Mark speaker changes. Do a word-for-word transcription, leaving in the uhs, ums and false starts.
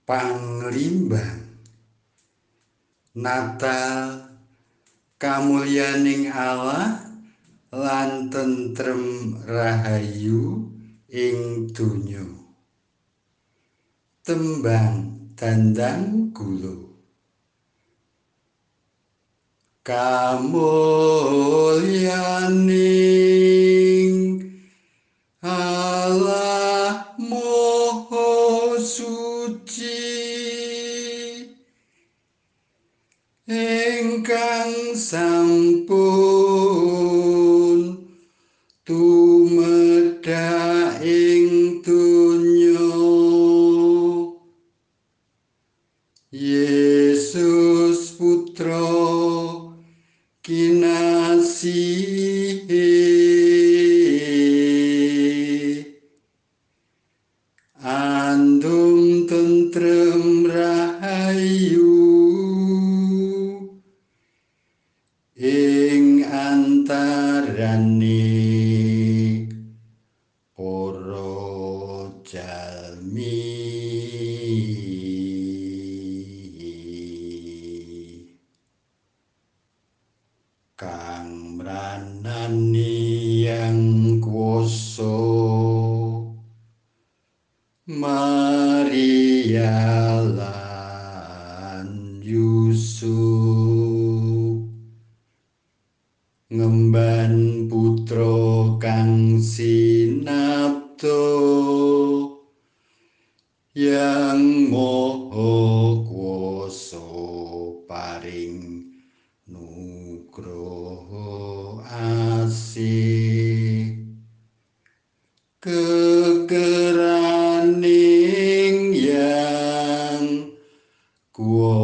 Speaker 1: pangrimbang. Natal kamulyaning Allah lan tentrem rahayu ing donya. Tembang dandang gula. Kamulyaning Allah Maha Suci ingkang sampun tumedhak ing donya. Yesus Putra kinasihe andum tentrem rahayu ing antarane para jalmi. Kang mranani yang kuwasa Maria lan Yusuf ngemban putra kang sinabda yang Maha Kuwasa paring nugroho asih kekeraning yang kuwasa